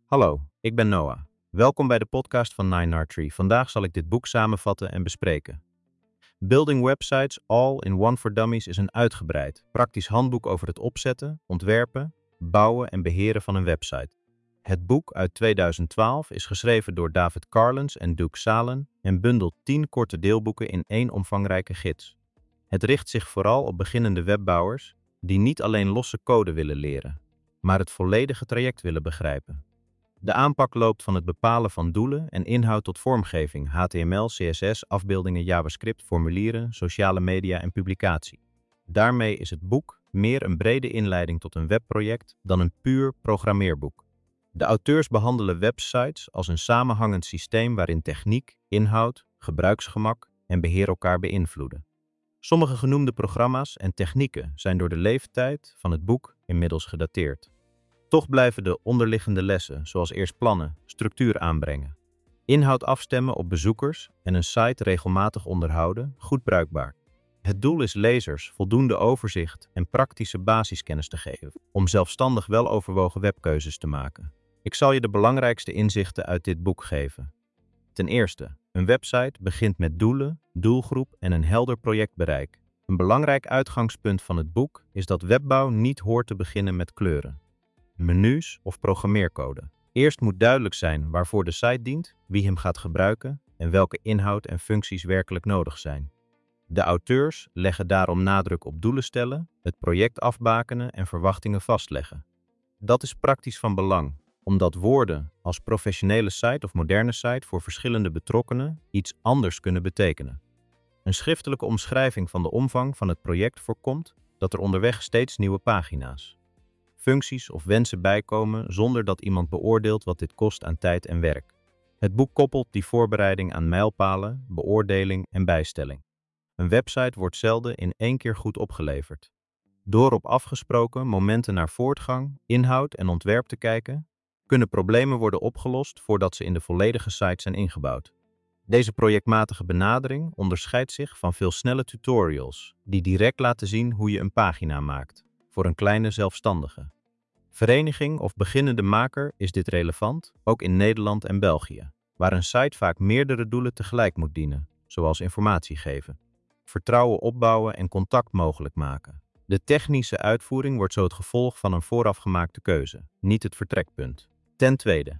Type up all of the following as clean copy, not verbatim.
Hallo, ik ben Noah. Welkom bij de podcast van 9R3. Vandaag zal ik dit boek samenvatten en bespreken. Building Websites All in One for Dummies is een uitgebreid, praktisch handboek over het opzetten, ontwerpen, bouwen en beheren van een website. Het boek uit 2012 is geschreven door David Carlens en Duke Salen en bundelt 10 korte deelboeken in 1 omvangrijke gids. Het richt zich vooral op beginnende webbouwers die niet alleen losse code willen leren, maar het volledige traject willen begrijpen. De aanpak loopt van het bepalen van doelen en inhoud tot vormgeving, HTML, CSS, afbeeldingen, JavaScript, formulieren, sociale media en publicatie. Daarmee is het boek meer een brede inleiding tot een webproject dan een puur programmeerboek. De auteurs behandelen websites als een samenhangend systeem waarin techniek, inhoud, gebruiksgemak en beheer elkaar beïnvloeden. Sommige genoemde programma's en technieken zijn door de leeftijd van het boek inmiddels gedateerd. Toch blijven de onderliggende lessen, zoals eerst plannen, structuur aanbrengen, inhoud afstemmen op bezoekers en een site regelmatig onderhouden, goed bruikbaar. Het doel is lezers voldoende overzicht en praktische basiskennis te geven om zelfstandig weloverwogen webkeuzes te maken. Ik zal je de belangrijkste inzichten uit dit boek geven. Ten eerste, een website begint met doelen, doelgroep en een helder projectbereik. Een belangrijk uitgangspunt van het boek is dat webbouw niet hoort te beginnen met kleuren, menus of programmeercode. Eerst moet duidelijk zijn waarvoor de site dient, wie hem gaat gebruiken en welke inhoud en functies werkelijk nodig zijn. De auteurs leggen daarom nadruk op doelen stellen, het project afbakenen en verwachtingen vastleggen. Dat is praktisch van belang, omdat woorden als professionele site of moderne site voor verschillende betrokkenen iets anders kunnen betekenen. Een schriftelijke omschrijving van de omvang van het project voorkomt dat er onderweg steeds nieuwe pagina's, functies of wensen bijkomen zonder dat iemand beoordeelt wat dit kost aan tijd en werk. Het boek koppelt die voorbereiding aan mijlpalen, beoordeling en bijstelling. Een website wordt zelden in één keer goed opgeleverd. Door op afgesproken momenten naar voortgang, inhoud en ontwerp te kijken, kunnen problemen worden opgelost voordat ze in de volledige site zijn ingebouwd. Deze projectmatige benadering onderscheidt zich van veel snelle tutorials die direct laten zien hoe je een pagina maakt voor een kleine zelfstandige. Vereniging of beginnende maker is dit relevant, ook in Nederland en België, waar een site vaak meerdere doelen tegelijk moet dienen, zoals informatie geven, vertrouwen opbouwen en contact mogelijk maken. De technische uitvoering wordt zo het gevolg van een voorafgemaakte keuze, niet het vertrekpunt. Ten tweede,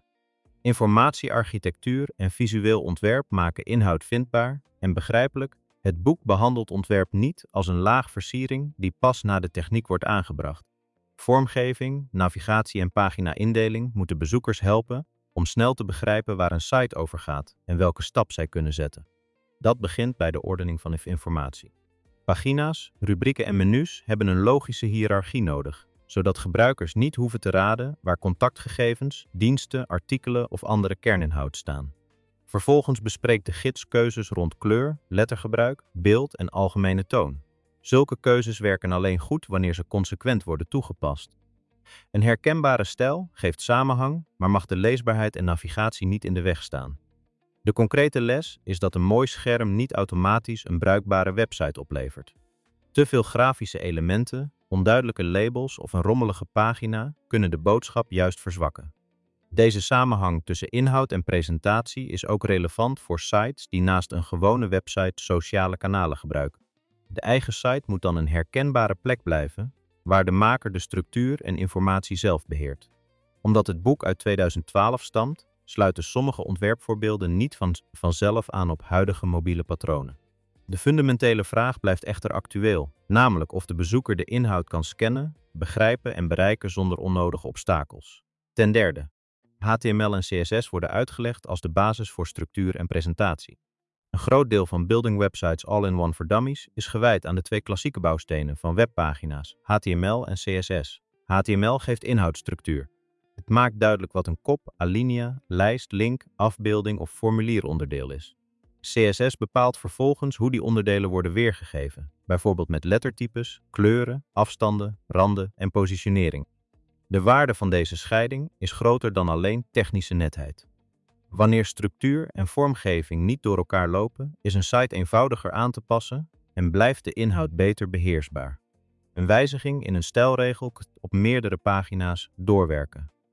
informatiearchitectuur en visueel ontwerp maken inhoud vindbaar en begrijpelijk. Het boek behandelt ontwerp niet als een laag versiering die pas na de techniek wordt aangebracht. Vormgeving, navigatie en pagina-indeling moeten bezoekers helpen om snel te begrijpen waar een site over gaat en welke stap zij kunnen zetten. Dat begint bij de ordening van informatie. Pagina's, rubrieken en menus hebben een logische hiërarchie nodig, zodat gebruikers niet hoeven te raden waar contactgegevens, diensten, artikelen of andere kerninhoud staan. Vervolgens bespreekt de gids keuzes rond kleur, lettergebruik, beeld en algemene toon. Zulke keuzes werken alleen goed wanneer ze consequent worden toegepast. Een herkenbare stijl geeft samenhang, maar mag de leesbaarheid en navigatie niet in de weg staan. De concrete les is dat een mooi scherm niet automatisch een bruikbare website oplevert. Te veel grafische elementen, onduidelijke labels of een rommelige pagina kunnen de boodschap juist verzwakken. Deze samenhang tussen inhoud en presentatie is ook relevant voor sites die naast een gewone website sociale kanalen gebruiken. De eigen site moet dan een herkenbare plek blijven, waar de maker de structuur en informatie zelf beheert. Omdat het boek uit 2012 stamt, sluiten sommige ontwerpvoorbeelden niet vanzelf aan op huidige mobiele patronen. De fundamentele vraag blijft echter actueel, namelijk of de bezoeker de inhoud kan scannen, begrijpen en bereiken zonder onnodige obstakels. Ten derde, HTML en CSS worden uitgelegd als de basis voor structuur en presentatie. Een groot deel van Building Websites All in One for Dummies is gewijd aan de 2 klassieke bouwstenen van webpagina's, HTML en CSS. HTML geeft inhoudsstructuur. Het maakt duidelijk wat een kop, alinea, lijst, link, afbeelding of formulieronderdeel is. CSS bepaalt vervolgens hoe die onderdelen worden weergegeven, bijvoorbeeld met lettertypes, kleuren, afstanden, randen en positionering. De waarde van deze scheiding is groter dan alleen technische netheid. Wanneer structuur en vormgeving niet door elkaar lopen, is een site eenvoudiger aan te passen en blijft de inhoud beter beheersbaar. Een wijziging in een stijlregel op meerdere pagina's doorwerken.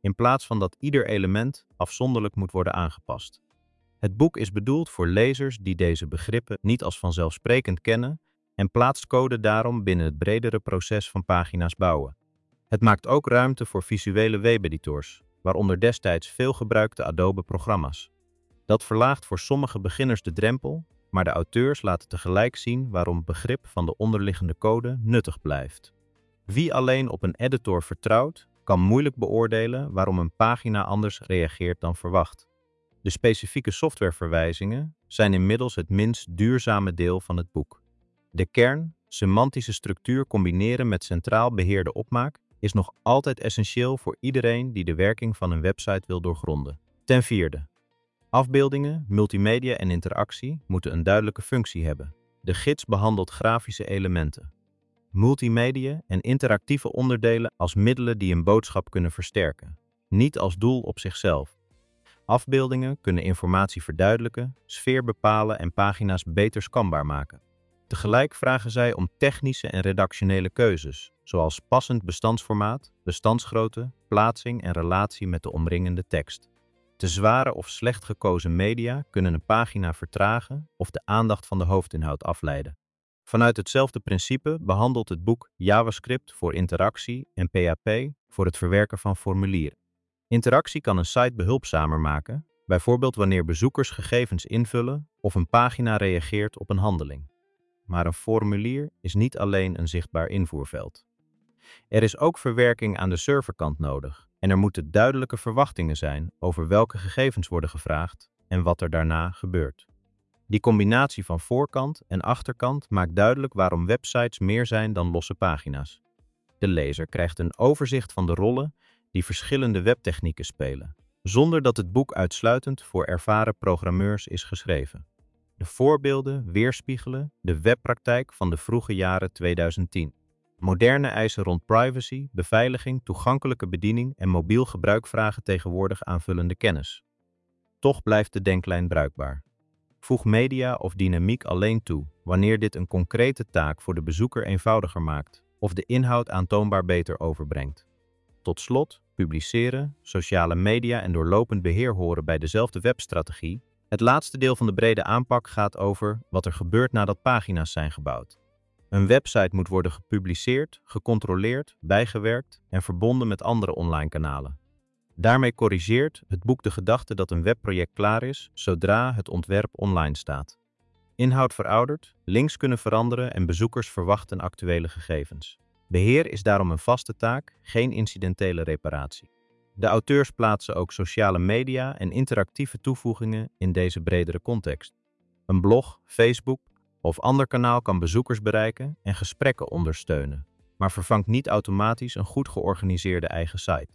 in plaats van dat ieder element afzonderlijk moet worden aangepast. Het boek is bedoeld voor lezers die deze begrippen niet als vanzelfsprekend kennen en plaatst code daarom binnen het bredere proces van pagina's bouwen. Het maakt ook ruimte voor visuele webeditors, waaronder destijds veel gebruikte Adobe-programma's. Dat verlaagt voor sommige beginners de drempel, maar de auteurs laten tegelijk zien waarom het begrip van de onderliggende code nuttig blijft. Wie alleen op een editor vertrouwt, kan moeilijk beoordelen waarom een pagina anders reageert dan verwacht. De specifieke softwareverwijzingen zijn inmiddels het minst duurzame deel van het boek. De kern, semantische structuur combineren met centraal beheerde opmaak, is nog altijd essentieel voor iedereen die de werking van een website wil doorgronden. Ten vierde. Afbeeldingen, multimedia en interactie moeten een duidelijke functie hebben. De gids behandelt grafische elementen, multimedia en interactieve onderdelen als middelen die een boodschap kunnen versterken, niet als doel op zichzelf. Afbeeldingen kunnen informatie verduidelijken, sfeer bepalen en pagina's beter scanbaar maken. Tegelijk vragen zij om technische en redactionele keuzes, zoals passend bestandsformaat, bestandsgrootte, plaatsing en relatie met de omringende tekst. Te zware of slecht gekozen media kunnen een pagina vertragen of de aandacht van de hoofdinhoud afleiden. Vanuit hetzelfde principe behandelt het boek JavaScript voor interactie en PHP voor het verwerken van formulieren. Interactie kan een site behulpzamer maken, bijvoorbeeld wanneer bezoekers gegevens invullen of een pagina reageert op een handeling. Maar een formulier is niet alleen een zichtbaar invoerveld. Er is ook verwerking aan de serverkant nodig en er moeten duidelijke verwachtingen zijn over welke gegevens worden gevraagd en wat er daarna gebeurt. Die combinatie van voorkant en achterkant maakt duidelijk waarom websites meer zijn dan losse pagina's. De lezer krijgt een overzicht van de rollen die verschillende webtechnieken spelen, zonder dat het boek uitsluitend voor ervaren programmeurs is geschreven. De voorbeelden weerspiegelen de webpraktijk van de vroege jaren 2010. Moderne eisen rond privacy, beveiliging, toegankelijke bediening en mobiel gebruik vragen tegenwoordig aanvullende kennis. Toch blijft de denklijn bruikbaar. Voeg media of dynamiek alleen toe wanneer dit een concrete taak voor de bezoeker eenvoudiger maakt of de inhoud aantoonbaar beter overbrengt. Tot slot, publiceren, sociale media en doorlopend beheer horen bij dezelfde webstrategie. Het laatste deel van de brede aanpak gaat over wat er gebeurt nadat pagina's zijn gebouwd. Een website moet worden gepubliceerd, gecontroleerd, bijgewerkt en verbonden met andere online kanalen. Daarmee corrigeert het boek de gedachte dat een webproject klaar is zodra het ontwerp online staat. Inhoud veroudert, links kunnen veranderen en bezoekers verwachten actuele gegevens. Beheer is daarom een vaste taak, geen incidentele reparatie. De auteurs plaatsen ook sociale media en interactieve toevoegingen in deze bredere context. Een blog, Facebook of ander kanaal kan bezoekers bereiken en gesprekken ondersteunen, maar vervangt niet automatisch een goed georganiseerde eigen site.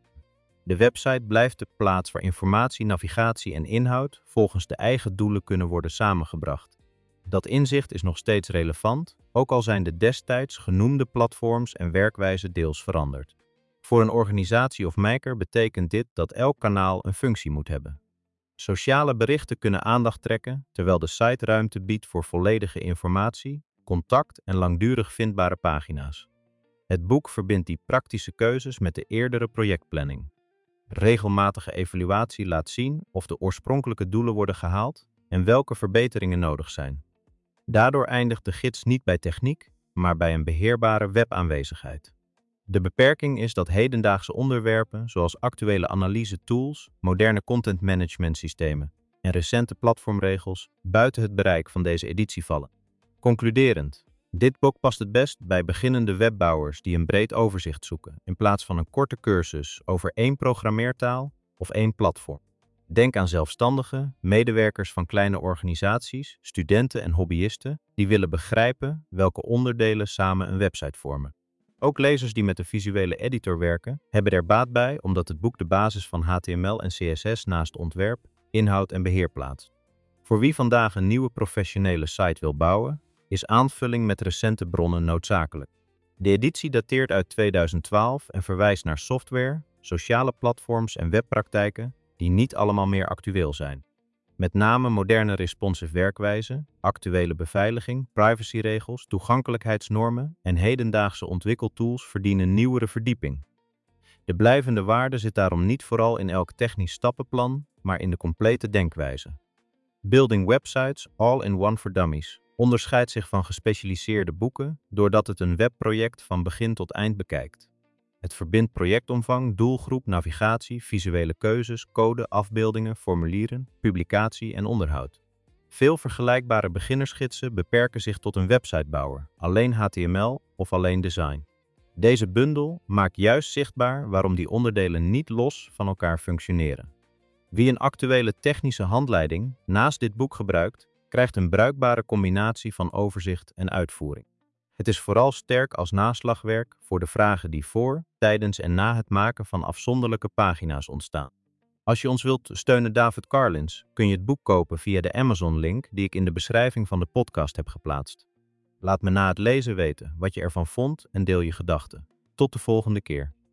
De website blijft de plaats waar informatie, navigatie en inhoud volgens de eigen doelen kunnen worden samengebracht. Dat inzicht is nog steeds relevant, ook al zijn de destijds genoemde platforms en werkwijzen deels veranderd. Voor een organisatie of maker betekent dit dat elk kanaal een functie moet hebben. Sociale berichten kunnen aandacht trekken, terwijl de site ruimte biedt voor volledige informatie, contact en langdurig vindbare pagina's. Het boek verbindt die praktische keuzes met de eerdere projectplanning. Regelmatige evaluatie laat zien of de oorspronkelijke doelen worden gehaald en welke verbeteringen nodig zijn. Daardoor eindigt de gids niet bij techniek, maar bij een beheerbare webaanwezigheid. De beperking is dat hedendaagse onderwerpen zoals actuele analyse-tools, moderne content management systemen en recente platformregels buiten het bereik van deze editie vallen. Concluderend, dit boek past het best bij beginnende webbouwers die een breed overzicht zoeken, in plaats van een korte cursus over één programmeertaal of één platform. Denk aan zelfstandigen, medewerkers van kleine organisaties, studenten en hobbyisten die willen begrijpen welke onderdelen samen een website vormen. Ook lezers die met een visuele editor werken, hebben er baat bij omdat het boek de basis van HTML en CSS naast ontwerp, inhoud en beheer plaatst. Voor wie vandaag een nieuwe professionele site wil bouwen, is aanvulling met recente bronnen noodzakelijk. De editie dateert uit 2012 en verwijst naar software, sociale platforms en webpraktijken die niet allemaal meer actueel zijn. Met name moderne responsive werkwijzen, actuele beveiliging, privacyregels, toegankelijkheidsnormen en hedendaagse ontwikkeltools verdienen nieuwere verdieping. De blijvende waarde zit daarom niet vooral in elk technisch stappenplan, maar in de complete denkwijze. Building Websites All-in-One for Dummies onderscheidt zich van gespecialiseerde boeken doordat het een webproject van begin tot eind bekijkt. Het verbindt projectomvang, doelgroep, navigatie, visuele keuzes, code, afbeeldingen, formulieren, publicatie en onderhoud. Veel vergelijkbare beginnersgidsen beperken zich tot een websitebouwer, alleen HTML of alleen design. Deze bundel maakt juist zichtbaar waarom die onderdelen niet los van elkaar functioneren. Wie een actuele technische handleiding naast dit boek gebruikt, krijgt een bruikbare combinatie van overzicht en uitvoering. Het is vooral sterk als naslagwerk voor de vragen die voor, tijdens en na het maken van afzonderlijke pagina's ontstaan. Als je ons wilt steunen, David Carlins, kun je het boek kopen via de Amazon-link die ik in de beschrijving van de podcast heb geplaatst. Laat me na het lezen weten wat je ervan vond en deel je gedachten. Tot de volgende keer.